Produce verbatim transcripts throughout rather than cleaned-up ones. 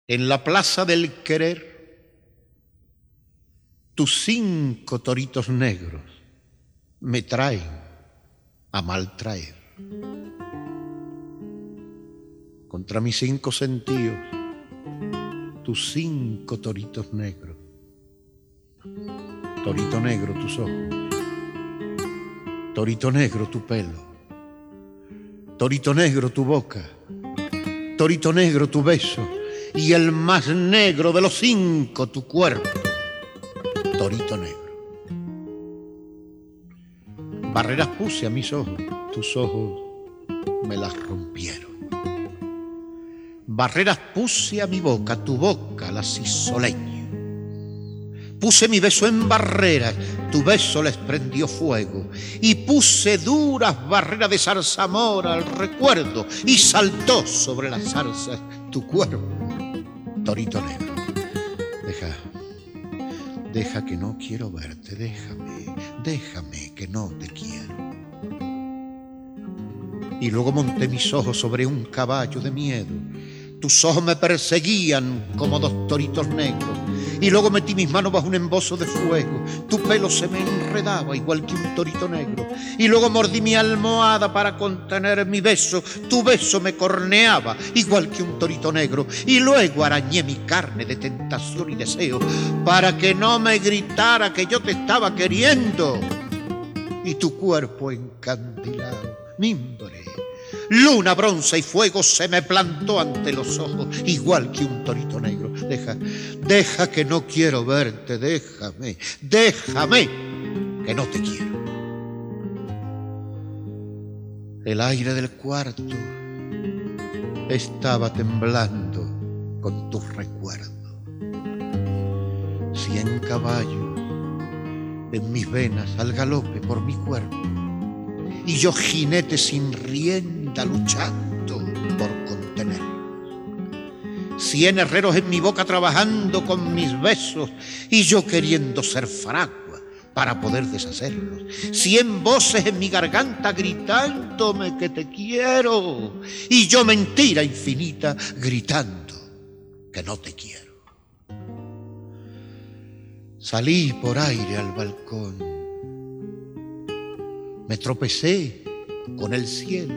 En la plaza del querer, tus cinco toritos negros me traen a maltraer. Contra mis cinco sentidos, tus cinco toritos negros. Torito negro tus ojos, torito negro tu pelo, torito negro tu boca, torito negro tu beso, y el más negro de los cinco tu cuerpo, torito negro. Barreras puse a mis ojos, tus ojos me las rompieron. Barreras puse a mi boca, tu boca las hizo leña. Puse mi beso en barreras, tu beso les prendió fuego. Y puse duras barreras de zarzamora al recuerdo, y saltó sobre las zarzas tu cuerpo, torito negro. Deja, deja que no quiero verte, déjame, déjame que no te quiero. Y luego monté mis ojos sobre un caballo de miedo. Tus ojos me perseguían como dos toritos negros. Y luego metí mis manos bajo un embozo de fuego. Tu pelo se me enredaba igual que un torito negro. Y luego mordí mi almohada para contener mi beso. Tu beso me corneaba igual que un torito negro. Y luego arañé mi carne de tentación y deseo para que no me gritara que yo te estaba queriendo. Y tu cuerpo encandilado, mimbre, luna, bronce y fuego se me plantó ante los ojos igual que un torito negro. Deja, deja que no quiero verte, déjame, déjame que no te quiero. El aire del cuarto estaba temblando con tus recuerdos. Cien caballos en mis venas al galope por mi cuerpo. Y yo jinete sin rienda luchando por contenerlos. Cien herreros en mi boca trabajando con mis besos y yo queriendo ser fragua para poder deshacerlos. Cien voces en mi garganta gritándome que te quiero y yo mentira infinita gritando que no te quiero. Salí por aire al balcón. Me tropecé con el cielo,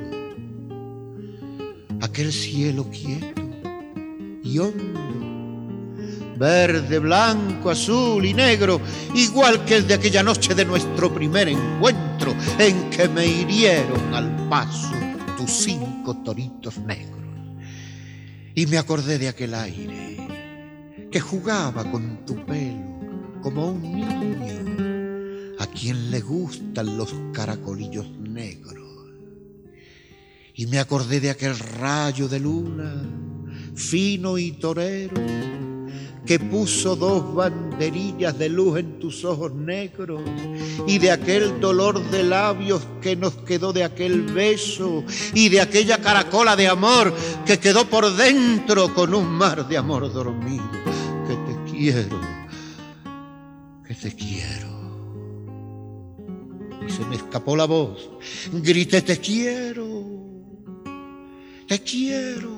aquel cielo quieto y hondo, verde, blanco, azul y negro, igual que el de aquella noche de nuestro primer encuentro, en que me hirieron al paso tus cinco toritos negros. Y me acordé de aquel aire que jugaba con tu pelo como un niño a quien le gustan los caracolillos negros. Y me acordé de aquel rayo de luna, fino y torero, que puso dos banderillas de luz en tus ojos negros, y de aquel dolor de labios que nos quedó de aquel beso, y de aquella caracola de amor que quedó por dentro con un mar de amor dormido. Que te quiero, que te quiero. Y se me escapó la voz, grité te quiero, te quiero.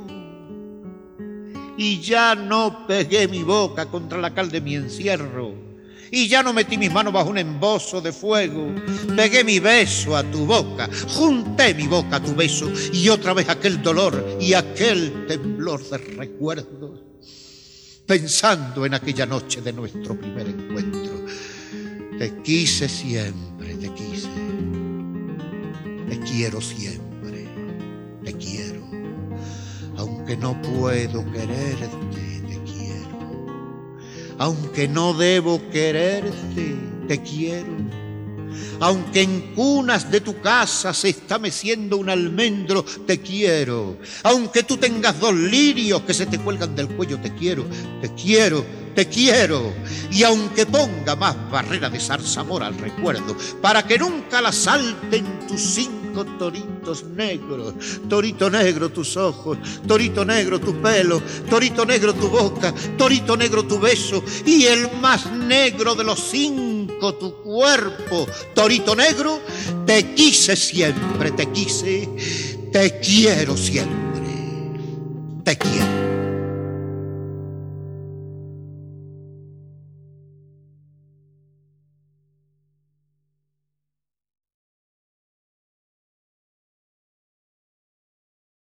Y ya no pegué mi boca contra la cal de mi encierro, y ya no metí mis manos bajo un embozo de fuego. Pegué mi beso a tu boca, junté mi boca a tu beso, y otra vez aquel dolor y aquel temblor de recuerdos, pensando en aquella noche de nuestro primer encuentro. Te quise siempre, te quise, te quiero siempre, te quiero, aunque no puedo quererte, te quiero, aunque no debo quererte, te quiero, aunque en cunas de tu casa se está meciendo un almendro, te quiero, aunque tú tengas dos lirios que se te cuelgan del cuello, te quiero, te quiero, te quiero, y aunque ponga más barrera de zarzamora al recuerdo, para que nunca la salten tus cinco toritos negros. Torito negro tus ojos, torito negro tu pelo, torito negro tu boca, torito negro tu beso, y el más negro de los cinco tu cuerpo. Torito negro, te quise siempre, te quise, te quiero siempre, te quiero.